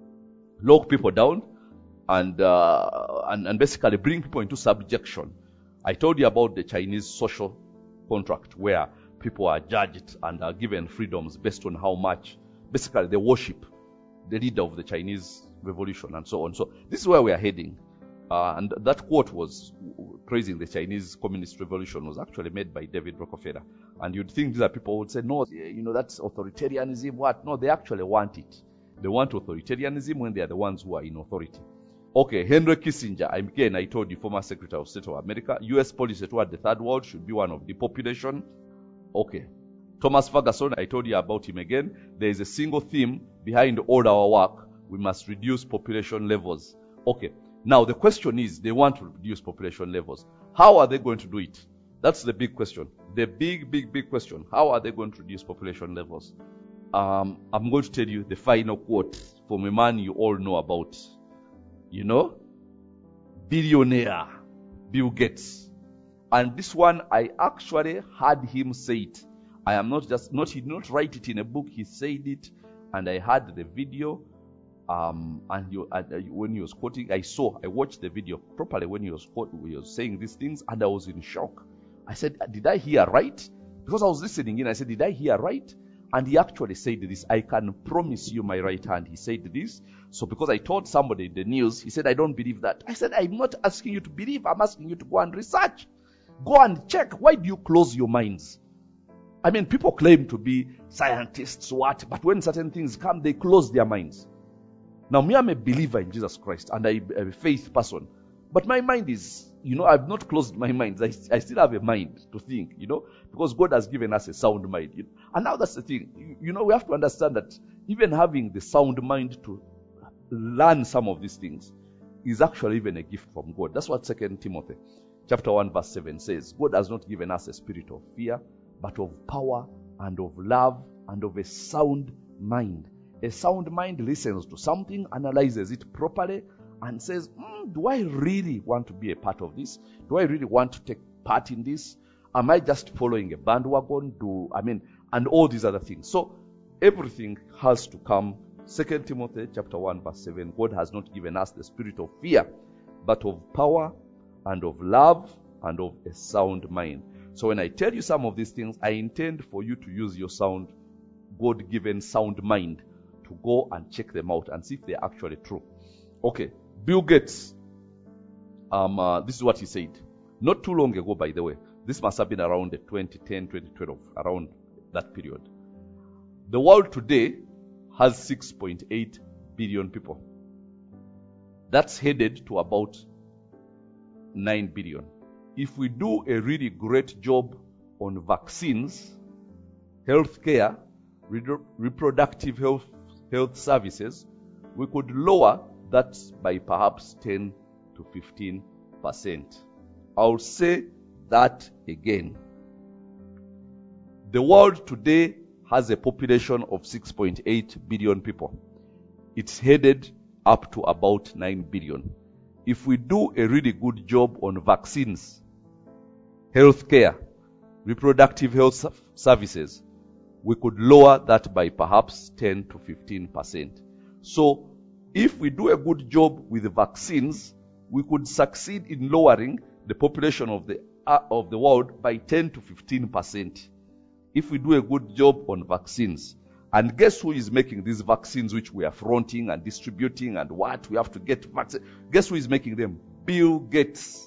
lock people down and, uh, and, and basically bring people into subjection. I told you about the Chinese social contract where people are judged and are given freedoms based on how much, basically they worship the leader of the Chinese revolution and so on. So this is where we are heading. Uh, and that quote was praising the Chinese Communist Revolution was actually made by David Rockefeller. And you'd think that people would say, no, you know, that's authoritarianism. What? No, they actually want it. They want authoritarianism when they are the ones who are in authority. Okay, Henry Kissinger, again, I told you, former Secretary of State of America, U S policy toward the third world should be one of depopulation. Okay. Thomas Ferguson, I told you about him again. There is a single theme behind all our work. We must reduce population levels. Okay. Now, the question is, they want to reduce population levels. How are they going to do it? That's the big question. The big, big, big question. How are they going to reduce population levels? Um, I'm going to tell you the final quote from a man you all know about. You know? Billionaire Bill Gates. And this one, I actually heard him say it. I am not just, not, he did not write it in a book, he said it, and I heard the video. Um, and you, uh, when he was quoting, I saw, I watched the video properly when he was, when he was saying these things, and I was in shock. I said, did I hear right? Because I was listening in, I said, did I hear right? And he actually said this, I can promise you my right hand. He said this. So because I told somebody in the news, he said, I don't believe that. I said, I'm not asking you to believe, I'm asking you to go and research. Go and check. Why do you close your minds? I mean, people claim to be scientists, what? But when certain things come, they close their minds. Now, me, I'm a believer in Jesus Christ, and I'm a faith person. But my mind is, you know, I've not closed my mind. I, I still have a mind to think, you know, because God has given us a sound mind. You know? And now that's the thing. You, you know, we have to understand that even having the sound mind to learn some of these things is actually even a gift from God. That's what Second Timothy chapter one verse seven says. God has not given us a spirit of fear, but of power and of love and of a sound mind. A sound mind listens to something, analyzes it properly, and says, mm, do I really want to be a part of this? Do I really want to take part in this? Am I just following a bandwagon? Do I mean, and all these other things. So everything has to come. Second Timothy chapter one verse seven, God has not given us the spirit of fear, but of power and of love and of a sound mind. So when I tell you some of these things, I intend for you to use your sound, God-given sound mind to go and check them out and see if they're actually true. Okay, Bill Gates, um, uh, this is what he said. Not too long ago, by the way. This must have been around the twenty ten, twenty twelve, around that period. The world today has six point eight billion people. That's headed to about nine billion. If we do a really great job on vaccines, healthcare, re- reproductive health, health services, we could lower that by perhaps ten to fifteen percent. I'll say that again. The world today has a population of six point eight billion people. It's headed up to about nine billion. If we do a really good job on vaccines, healthcare, reproductive health services, we could lower that by perhaps ten to fifteen percent. So, if we do a good job with the vaccines, we could succeed in lowering the population of the uh, of the world by ten to fifteen percent. If we do a good job on vaccines. And guess who is making these vaccines which we are fronting and distributing and what? We have to get vaccine. Guess who is making them? Bill Gates.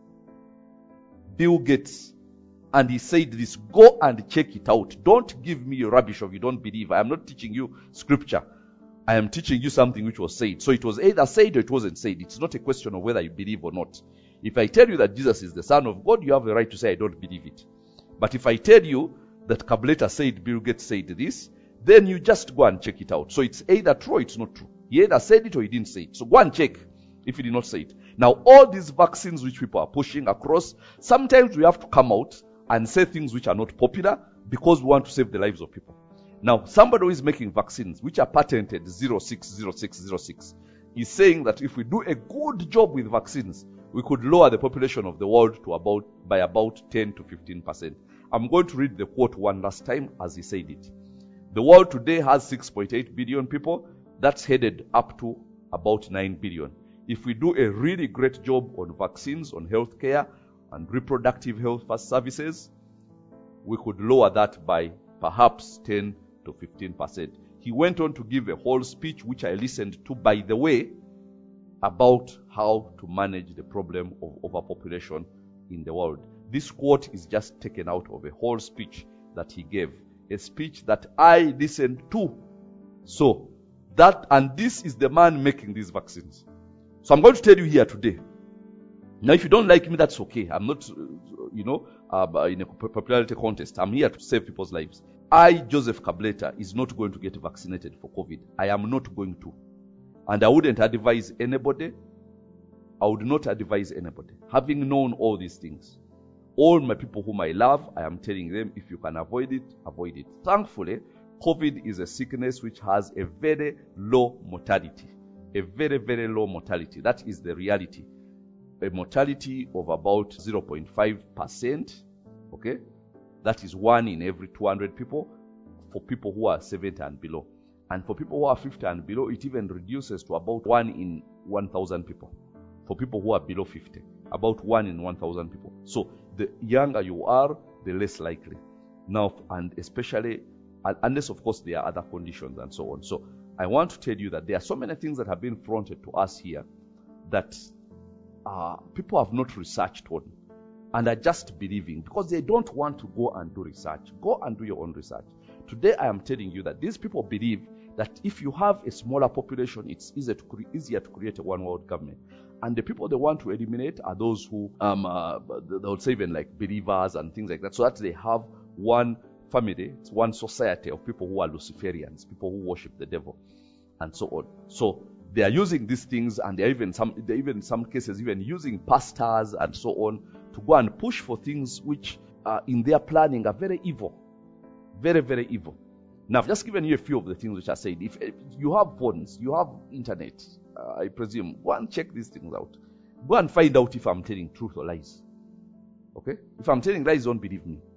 Bill Gates. And he said this, go and check it out. Don't give me your rubbish if you don't believe. I am not teaching you scripture. I am teaching you something which was said. So it was either said or it wasn't said. It's not a question of whether you believe or not. If I tell you that Jesus is the Son of God, you have the right to say I don't believe it. But if I tell you that Kableta said, Bill Gates said this, then you just go and check it out. So it's either true or it's not true. He either said it or he didn't say it. So go and check if he did not say it. Now, all these vaccines which people are pushing across, sometimes we have to come out and say things which are not popular because we want to save the lives of people. Now, somebody who is making vaccines which are patented zero six zero six zero six is saying that if we do a good job with vaccines, we could lower the population of the world to about by about ten to fifteen percent. I'm going to read the quote one last time as he said it. The world today has six point eight billion people. That's headed up to about nine billion. If we do a really great job on vaccines, on healthcare, and reproductive health services, we could lower that by perhaps ten to fifteen percent. He went on to give a whole speech, which I listened to, by the way, about how to manage the problem of overpopulation in the world. This quote is just taken out of a whole speech that he gave, a speech that I listened to. So, that, and this is the man making these vaccines. So I'm going to tell you here today. Now, if you don't like me, that's okay. I'm not, you know, uh, in a popularity contest. I'm here to save people's lives. I, Joseph Kableta, is not going to get vaccinated for COVID. I am not going to. And I wouldn't advise anybody I would not advise anybody. Having known all these things, all my people whom I love, I am telling them, if you can avoid it, avoid it. Thankfully, COVID is a sickness which has a very low mortality. A very, very low mortality. That is the reality. A mortality of about zero point five percent. Okay? That is one in every two hundred people for people who are seventy and below. And for people who are fifty and below, it even reduces to about one in one thousand people. For people who are below fifty, about one in one thousand people. So the younger you are, the less likely. Now, and especially, unless of course there are other conditions and so on. So I want to tell you that there are so many things that have been fronted to us here that uh, people have not researched on and are just believing because they don't want to go and do research. Go and do your own research. Today I am telling you that these people believe that if you have a smaller population, it's easier to, cre- easier to create a one world government. And the people they want to eliminate are those who, um, uh, they would say even like believers and things like that, so that they have one family, it's one society of people who are Luciferians, people who worship the devil, and so on. So they are using these things, and they're even some, they're even in some cases even using pastors and so on to go and push for things which, uh, in their planning, are very evil, very very evil. Now, I've just given you a few of the things which I said. If, if you have phones, you have internet, uh, I presume, go and check these things out. Go and find out if I'm telling truth or lies. Okay? If I'm telling lies, don't believe me.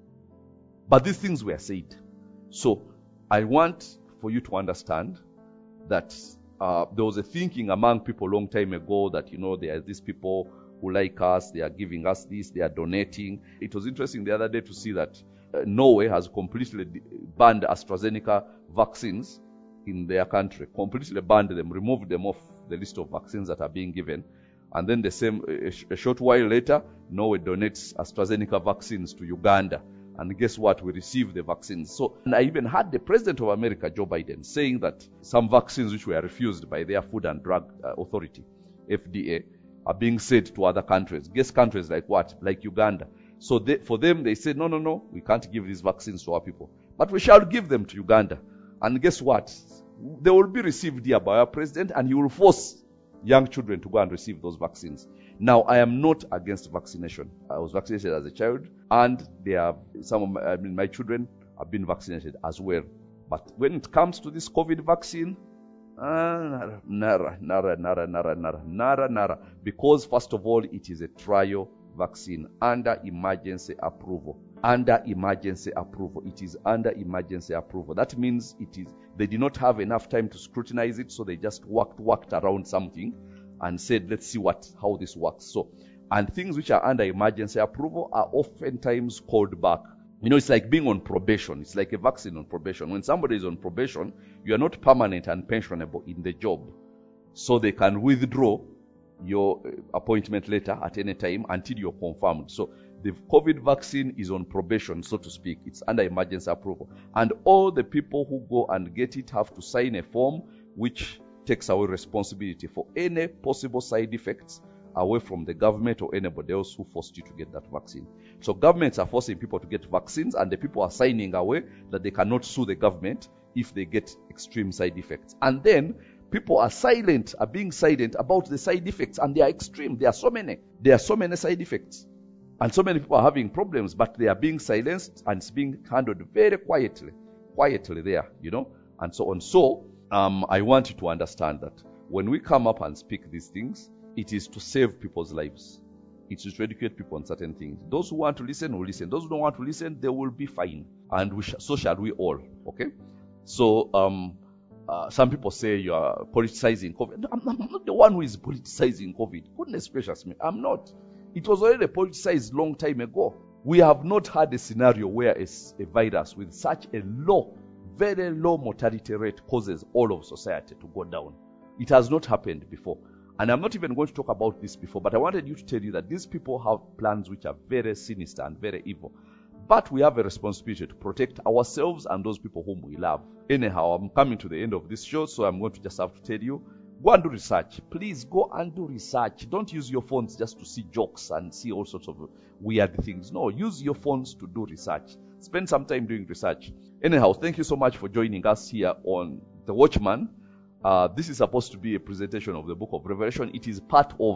But these things were said. So, I want for you to understand that uh, there was a thinking among people a long time ago that, you know, there are these people who like us, they are giving us this, they are donating. It was interesting the other day to see that uh, Norway has completely banned AstraZeneca vaccines in their country, completely banned them, removed them off the list of vaccines that are being given. And then the same, a, sh- a short while later, Norway donates AstraZeneca vaccines to Uganda. And guess what? We receive the vaccines. So, and I even had the President of America, Joe Biden, saying that some vaccines which were refused by their Food and Drug uh, Authority, F D A, are being sent to other countries. Guess countries like what? Like Uganda. So they, for them, they said, no, no, no, we can't give these vaccines to our people. But we shall give them to Uganda. And guess what? They will be received here by our president, and he will force young children to go and receive those vaccines. Now, I am not against vaccination. I was vaccinated as a child, and there are some of my, I mean, my children have been vaccinated as well. But when it comes to this COVID vaccine, uh, nara, nara, nara, nara, nara, nara, nara. Because first of all, it is a trial vaccine under emergency approval. Under emergency approval. It is under emergency approval. That means it is. They did not have enough time to scrutinize it, so they just worked worked around something and said, let's see what how this works. So, and things which are under emergency approval are oftentimes called back. You know, it's like being on probation. It's like a vaccine on probation. When somebody is on probation, you are not permanent and pensionable in the job. So they can withdraw your appointment letter at any time until you're confirmed. So the COVID vaccine is on probation, so to speak. It's under emergency approval. And all the people who go and get it have to sign a form which takes away responsibility for any possible side effects away from the government or anybody else who forced you to get that vaccine. So governments are forcing people to get vaccines, and the people are signing away that they cannot sue the government if they get extreme side effects. And then people are silent, are being silent about the side effects, and they are extreme. There are so many. There are so many side effects. And so many people are having problems, but they are being silenced, and it's being handled very quietly, quietly there, you know, and so on. So, um, I want you to understand that when we come up and speak these things, it is to save people's lives. It is to educate people on certain things. Those who want to listen will listen. Those who don't want to listen, they will be fine. And we sh- so shall we all, okay? So, um, uh, some people say you are politicizing COVID. No, I'm, I'm not the one who is politicizing COVID. Goodness gracious me, I'm not. It was already politicized long time ago. We have not had a scenario where a, a virus with such a low, very low mortality rate causes all of society to go down. It has not happened before. And I'm not even going to talk about this before, but I wanted you to tell you that these people have plans which are very sinister and very evil. But we have a responsibility to protect ourselves and those people whom we love. Anyhow, I'm coming to the end of this show, so I'm going to just have to tell you, go and do research. Please go and do research. Don't use your phones just to see jokes and see all sorts of weird things. No, use your phones to do research. Spend some time doing research. Anyhow, thank you so much for joining us here on The Watchman. Uh, this is supposed to be a presentation of the book of Revelation. It is part of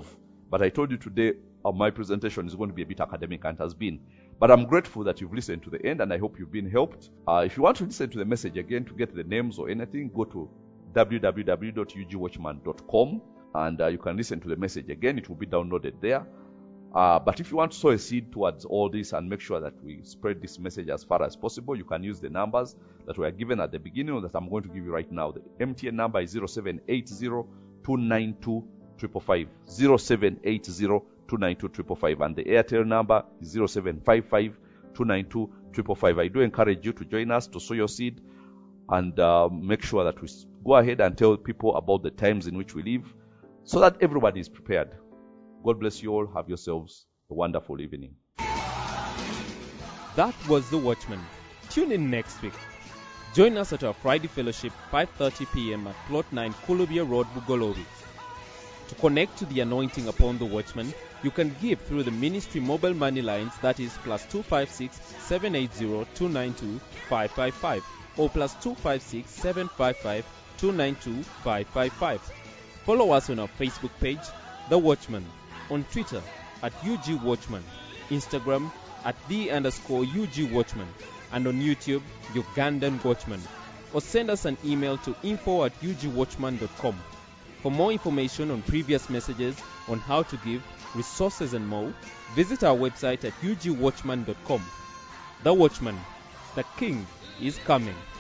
But I told you today uh, my presentation is going to be a bit academic, and has been. But I'm grateful that you've listened to the end, and I hope you've been helped. Uh, if you want to listen to the message again to get the names or anything, go to w w w dot u g watchman dot com, and uh, you can listen to the message again. It will be downloaded there. Uh, but if you want to sow a seed towards all this and make sure that we spread this message as far as possible, you can use the numbers that were given at the beginning or that I'm going to give you right now. The M T N number is zero seven eight zero two nine two five five five, zero seven eight zero two nine two five five five, and the Airtel number is zero seven five five two nine two five five five. I do encourage you to join us to sow your seed, and uh, make sure that we go ahead and tell people about the times in which we live so that everybody is prepared. God bless you all. Have yourselves a wonderful evening. That was The Watchman. Tune in next week. Join us at our Friday Fellowship, five thirty p.m. at Plot nine, Kulubia Road, Bugolobi. To connect to the anointing upon The Watchman, you can give through the ministry mobile money lines, that is plus two five six seven eight zero two nine two five five five or plus two five six seven five five two nine two five five five. Follow us on our Facebook page, The Watchman, on Twitter at U G Watchman, Instagram at the underscore U G Watchman, and on YouTube, Ugandan Watchman. Or send us an email to info at u g watchman dot com. For more information on previous messages, on how to give, resources and more, visit our website at u g watchman dot com. The Watchman, the King is coming.